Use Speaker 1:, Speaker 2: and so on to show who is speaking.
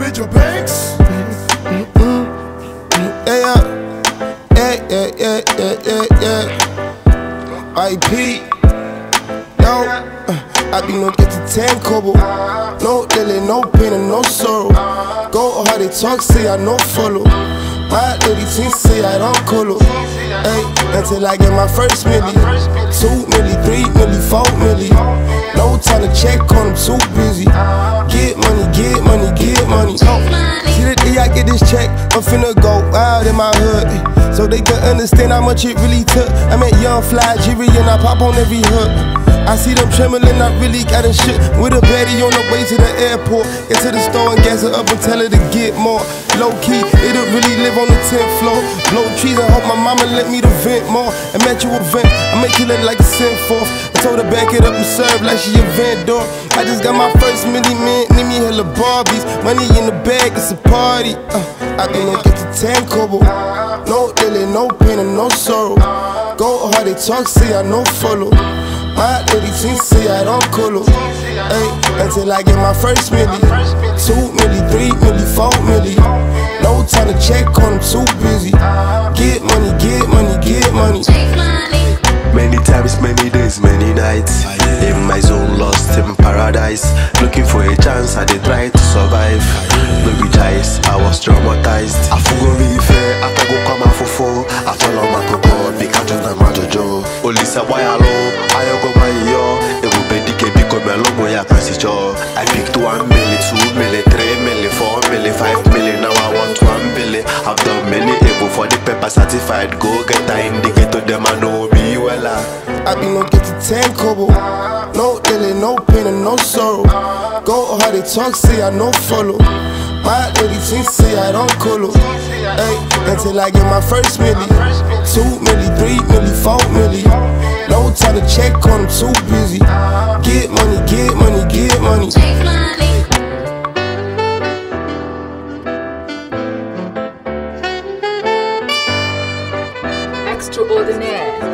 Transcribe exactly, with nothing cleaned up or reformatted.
Speaker 1: Major Banks.
Speaker 2: Mm-mm. Yeah, yeah, yeah, yeah, yeah, yeah, yeah. I P. Yo, uh, I be no get to ten kobo. No delay, no pain and no sorrow. Go how they talk, say I no follow. My lady team say I don't colo. Hey, until I get my first milli. Two milli, three milli, four milli. No time to check on them, too busy. Get money, get money, get money. Oh. See the day I get this check, I'm finna go out in my hood, so they can understand how much it really took. I met young fly Jiri and I pop on every hook. I see them trembling, I really got a shit. With a baddie on the way to the airport. Get to the store and gas her up and tell her to get more. Low key, it'll really live on the tenth floor. Blow trees and hope my mama let me to vent more. And met you a vent, I make you look like a send forth. I told her back it up and serve like she a vendor. I just got my first milli man, need me hella Barbies. Money in the bag, it's a party. Uh, I been no get to ten kobo. No delay, no pain and no sorrow. Go how they talk, say I no follow. My lady team say I don't colo. Ay, until I get my first milli. Two milli, three milli, four milli. No time to check on them, too busy. Get money, get money, get money.
Speaker 3: Many times, many days, many nights. In my zone, lost in paradise. Looking for a chance, I did try to survive. No be choice, I was traumatized. I forgot really fair, after go come out for four. I follow my God, they can't do that matter, Joe. Olisa, why alone? I go my yo. It will be the K B come along with your passage. I picked one million, two million, three million, four million, five million. Now I want one billion. I've done many evil for the paper certified. Go get the indicator, them I know me well.
Speaker 2: I be no get to ten kobo. No delay, no pain and no sorrow. Go how they talk, say I no follow. My lady team say I don't colo. Ay, until I get my first milli. Two milli, three milli, four milli. No time to check on them, too busy. Get money, get money, get money.
Speaker 4: Extraordinaire.